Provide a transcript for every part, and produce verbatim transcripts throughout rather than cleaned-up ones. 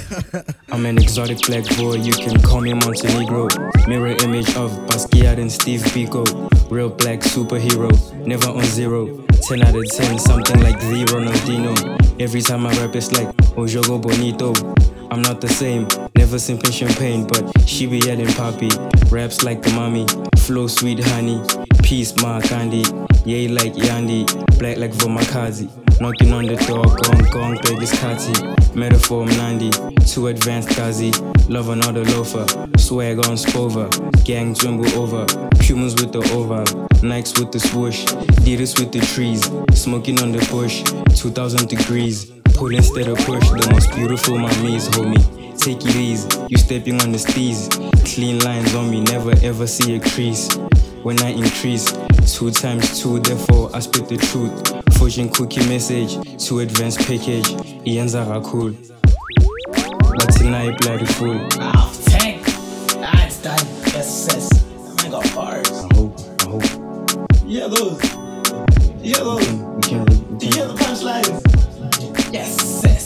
I'm an exotic black boy, you can call me Montenegro. Mirror image of Basquiat and Steve Biko. Real black superhero, never on zero. ten out of ten, something like the Ronaldinho. Every time I rap it's like, oh jogo bonito. I'm not the same, never sipping champagne, but she be yelling papi. Raps like the mommy, flow sweet honey. Peace ma candy, yay like Yandi. Black like Vomakazi, knocking on the door, gong gong, beg is Kati. Metaphor Nandi, too advanced Kazi. Love another loafer, swag on Spova. Gang dwindle over, Pumas with the oval. Nikes with the swoosh, Adidas with the trees. Smoking on the bush, two thousand degrees. Pull instead of push, the most beautiful mommies, homie. Take it easy, you stepping on the steez. Clean lines on me, never ever see a crease. When I increase, two times two, therefore I spit the truth. Fortune cookie message, too advanced package. Ianza cool. But tonight bloody full. Ah, thank. Ah, it's done. Yes, yes. I got bars. I hope, I hope. You hear those? You hear those? We can, we can, we You hear can. the punchlines? Yes, yes.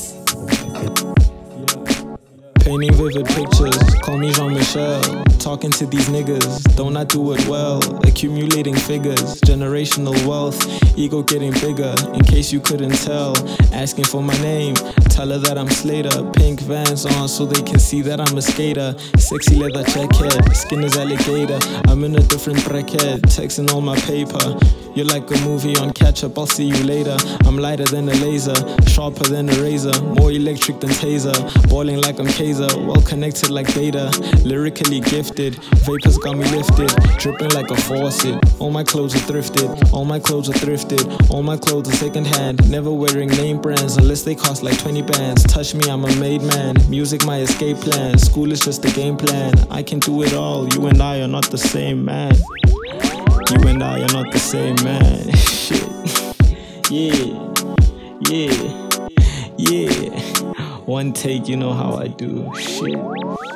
Painting vivid pictures, call me Jean-Michel. Talking to these niggas, don't I do it well? Accumulating figures, generational wealth. Ego getting bigger, in case you couldn't tell. Asking for my name, tell her that I'm Slater. Pink Vans on so they can see that I'm a skater. Sexy leather checkhead, skin is alligator. I'm in a different bracket, texting on my paper. You're like a movie on catch-up, I'll see you later. I'm lighter than a laser, sharper than a razor. More electric than taser, boiling like I'm Kaiser. Well connected like data, lyrically gifted. Vapors got me lifted, dripping like a faucet. All my clothes are thrifted, all my clothes are thrifted. All my clothes are second hand, never wearing name brands unless they cost like twenty bands. Touch me, I'm a made man, music my escape plan. School is just a game plan, I can do it all. You and I are not the same man. You and I are not the same man. Shit. Yeah. Yeah. Yeah. One take, you know how I do. Shit.